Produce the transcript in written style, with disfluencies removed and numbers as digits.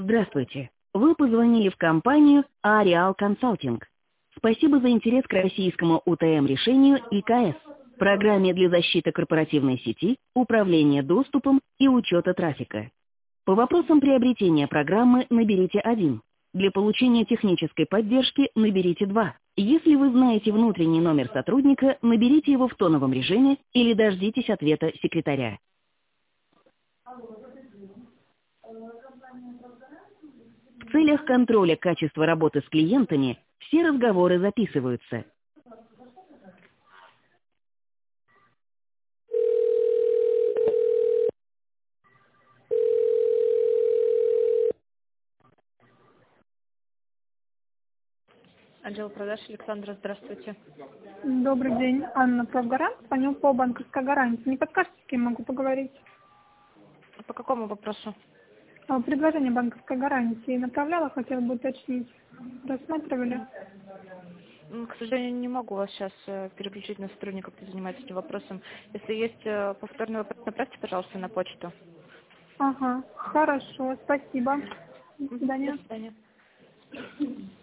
Здравствуйте. Вы позвонили в компанию Areal Consulting. Спасибо за интерес к российскому УТМ-решению ИКС, программе для защиты корпоративной сети, управления доступом и учета трафика. По вопросам приобретения программы наберите 1. Для получения технической поддержки наберите 2. Если вы знаете внутренний номер сотрудника, наберите его в тоновом режиме или дождитесь ответа секретаря. В целях контроля качества работы с клиентами все разговоры записываются. Отдел продаж Александра, здравствуйте. Добрый день, Анна Провгарант, звоню по банковской гарантии. Не подскажете, с кем могу поговорить? По какому вопросу? Предложение банковской гарантии направляла, хотела бы уточнить. Рассматривали? К сожалению, не могу вас сейчас переключить на сотрудника, кто занимается этим вопросом. Если есть повторный вопрос, направьте, пожалуйста, на почту. Ага, хорошо, спасибо. До свидания. До свидания.